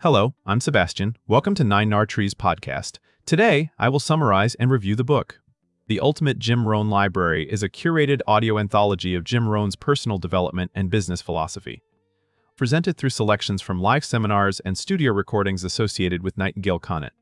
Hello, I'm Sebastian. Welcome to Nine Nar Trees podcast. Today, I will summarize and review the book. The Ultimate Jim Rohn Library is a curated audio anthology of Jim Rohn's personal development and business philosophy, presented through selections from live seminars and studio recordings associated with Nightingale Conant.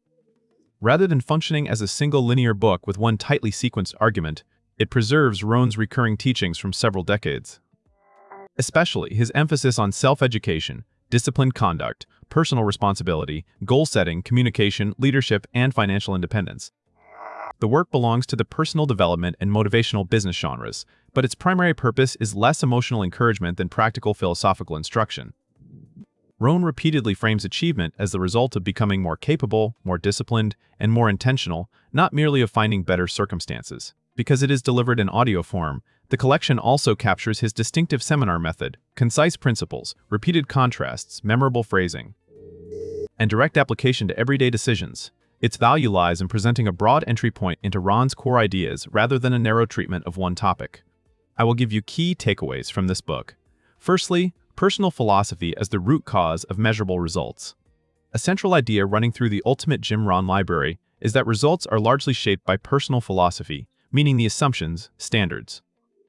Rather than functioning as a single linear book with one tightly sequenced argument, it preserves Rohn's recurring teachings from several decades. Especially his emphasis on self-education, disciplined conduct, personal responsibility, goal-setting, communication, leadership, and financial independence. The work belongs to the personal development and motivational business genres, but its primary purpose is less emotional encouragement than practical philosophical instruction. Rohn repeatedly frames achievement as the result of becoming more capable, more disciplined, and more intentional, not merely of finding better circumstances. Because it is delivered in audio form, the collection also captures his distinctive seminar method, concise principles, repeated contrasts, memorable phrasing, and direct application to everyday decisions. Its value lies in presenting a broad entry point into Rohn's core ideas rather than a narrow treatment of one topic. I will give you key takeaways from this book. Firstly, personal philosophy as the root cause of measurable results. A central idea running through the Ultimate Jim Rohn Library is that results are largely shaped by personal philosophy, meaning the assumptions, standards,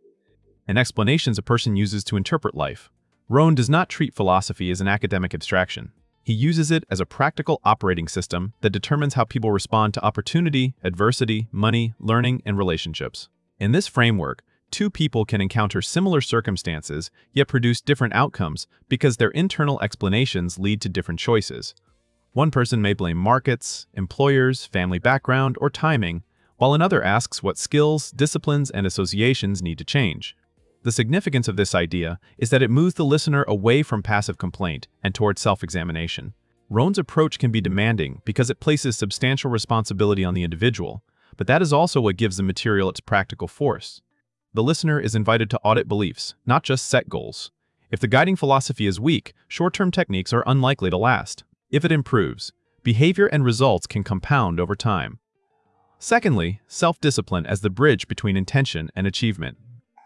and explanations a person uses to interpret life. Rohn does not treat philosophy as an academic abstraction. He uses it as a practical operating system that determines how people respond to opportunity, adversity, money, learning, and relationships. In this framework, two people can encounter similar circumstances yet produce different outcomes because their internal explanations lead to different choices. One person may blame markets, employers, family background, or timing, while another asks what skills, disciplines, and associations need to change. The significance of this idea is that it moves the listener away from passive complaint and toward self-examination. Rohn's approach can be demanding because it places substantial responsibility on the individual, but that is also what gives the material its practical force. The listener is invited to audit beliefs, not just set goals. If the guiding philosophy is weak, short-term techniques are unlikely to last. If it improves, behavior and results can compound over time. Secondly, self-discipline as the bridge between intention and achievement.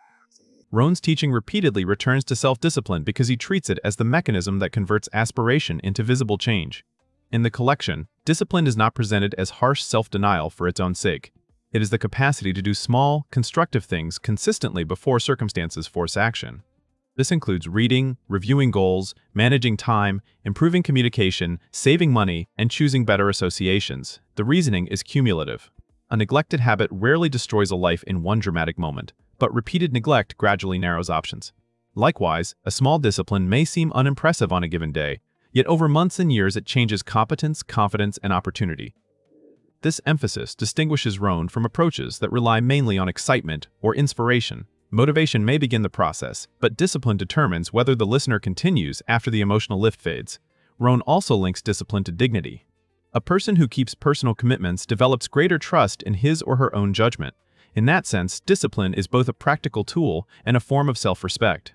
Rohn's teaching repeatedly returns to self-discipline because he treats it as the mechanism that converts aspiration into visible change. In the collection, discipline is not presented as harsh self-denial for its own sake. It is the capacity to do small, constructive things consistently before circumstances force action. This includes reading, reviewing goals, managing time, improving communication, saving money, and choosing better associations. The reasoning is cumulative. A neglected habit rarely destroys a life in one dramatic moment, but repeated neglect gradually narrows options. Likewise, a small discipline may seem unimpressive on a given day, yet over months and years it changes competence, confidence, and opportunity. This emphasis distinguishes Rohn from approaches that rely mainly on excitement or inspiration. Motivation may begin the process, but discipline determines whether the listener continues after the emotional lift fades. Rohn also links discipline to dignity. A person who keeps personal commitments develops greater trust in his or her own judgment. In that sense, discipline is both a practical tool and a form of self-respect.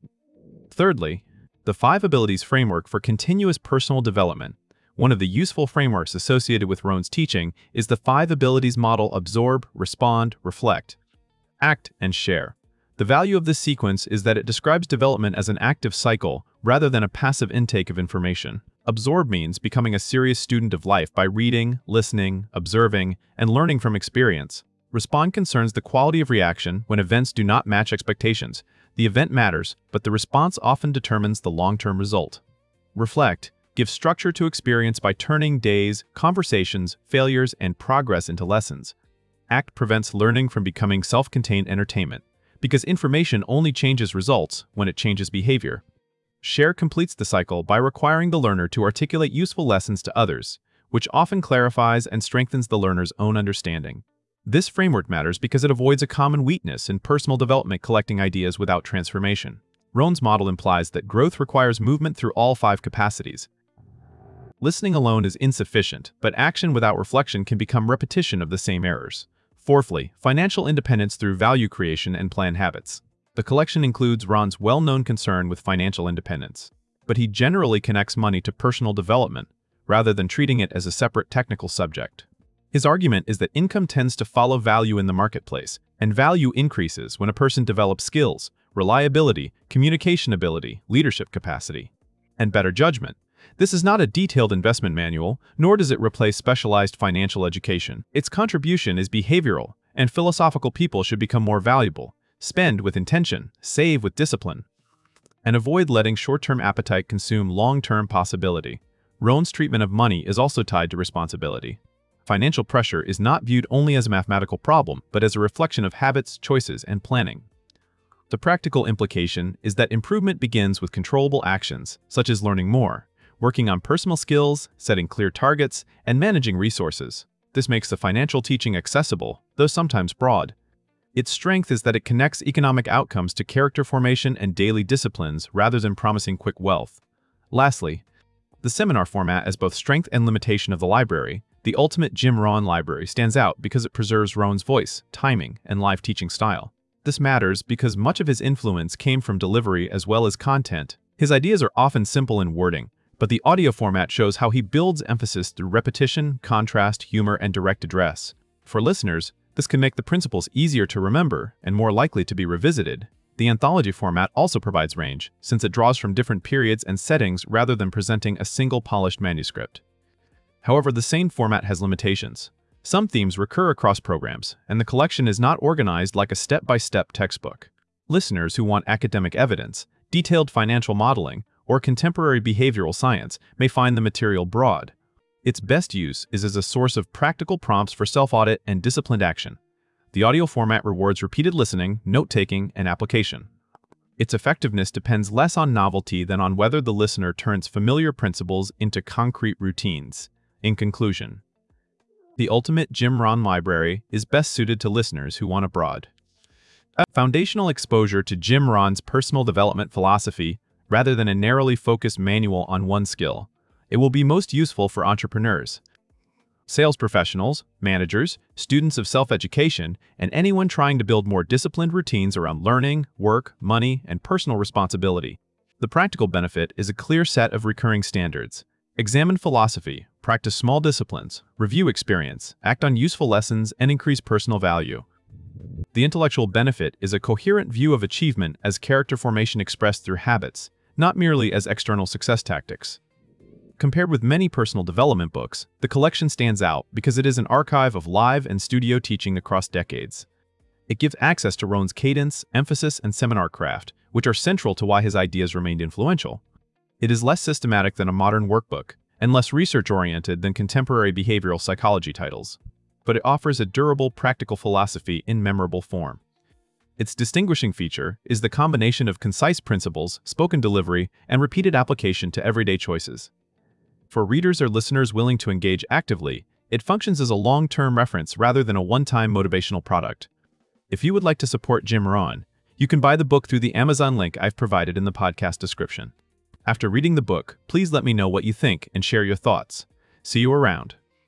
Thirdly, the 5 Abilities Framework for Continuous Personal Development. One of the useful frameworks associated with Rohn's teaching is the 5 Abilities model: absorb, respond, reflect, act, and share. The value of this sequence is that it describes development as an active cycle rather than a passive intake of information. Absorb means becoming a serious student of life by reading, listening, observing, and learning from experience. Respond concerns the quality of reaction when events do not match expectations. The event matters, but the response often determines the long-term result. Reflect gives structure to experience by turning days, conversations, failures, and progress into lessons. Act prevents learning from becoming self-contained entertainment, because information only changes results when it changes behavior. Share completes the cycle by requiring the learner to articulate useful lessons to others, which often clarifies and strengthens the learner's own understanding. This framework matters because it avoids a common weakness in personal development: collecting ideas without transformation. Rohn's model implies that growth requires movement through all 5 capacities. Listening alone is insufficient, but action without reflection can become repetition of the same errors. Fourthly, financial independence through value creation and plan habits. The collection includes Rohn's well-known concern with financial independence, but he generally connects money to personal development, rather than treating it as a separate technical subject. His argument is that income tends to follow value in the marketplace, and value increases when a person develops skills, reliability, communication ability, leadership capacity, and better judgment. This is not a detailed investment manual, nor does it replace specialized financial education. Its contribution is behavioral, and philosophical people should become more valuable. Spend with intention, save with discipline, and avoid letting short-term appetite consume long-term possibility. Rohn's treatment of money is also tied to responsibility. Financial pressure is not viewed only as a mathematical problem, but as a reflection of habits, choices, and planning. The practical implication is that improvement begins with controllable actions, such as learning more, working on personal skills, setting clear targets, and managing resources. This makes the financial teaching accessible, though sometimes broad. Its strength is that it connects economic outcomes to character formation and daily disciplines rather than promising quick wealth. Lastly, the seminar format as both strength and limitation of the library, the Ultimate Jim Rohn Library stands out because it preserves Rohn's voice, timing, and live teaching style. This matters because much of his influence came from delivery as well as content. His ideas are often simple in wording, but the audio format shows how he builds emphasis through repetition, contrast, humor, and direct address. For listeners, this can make the principles easier to remember and more likely to be revisited. The anthology format also provides range, since it draws from different periods and settings rather than presenting a single polished manuscript. However, the same format has limitations. Some themes recur across programs, and the collection is not organized like a step-by-step textbook. Listeners who want academic evidence, detailed financial modeling, or contemporary behavioral science may find the material broad. Its best use is as a source of practical prompts for self-audit and disciplined action. The audio format rewards repeated listening, note-taking, and application. Its effectiveness depends less on novelty than on whether the listener turns familiar principles into concrete routines. In conclusion, the Ultimate Jim Rohn Library is best suited to listeners who want a broad, foundational exposure to Jim Rohn's personal development philosophy rather than a narrowly focused manual on one skill. It will be most useful for entrepreneurs, sales professionals, managers, students of self-education, and anyone trying to build more disciplined routines around learning, work, money, and personal responsibility. The practical benefit is a clear set of recurring standards. Examine philosophy, practice small disciplines, review experience, act on useful lessons, and increase personal value. The intellectual benefit is a coherent view of achievement as character formation expressed through habits, not merely as external success tactics. Compared with many personal development books, the collection stands out because it is an archive of live and studio teaching across decades. It gives access to Rohn's cadence, emphasis, and seminar craft, which are central to why his ideas remained influential. It is less systematic than a modern workbook, and less research-oriented than contemporary behavioral psychology titles. But it offers a durable, practical philosophy in memorable form. Its distinguishing feature is the combination of concise principles, spoken delivery, and repeated application to everyday choices. For readers or listeners willing to engage actively, it functions as a long-term reference rather than a one-time motivational product. If you would like to support Jim Rohn, you can buy the book through the Amazon link I've provided in the podcast description. After reading the book, please let me know what you think and share your thoughts. See you around.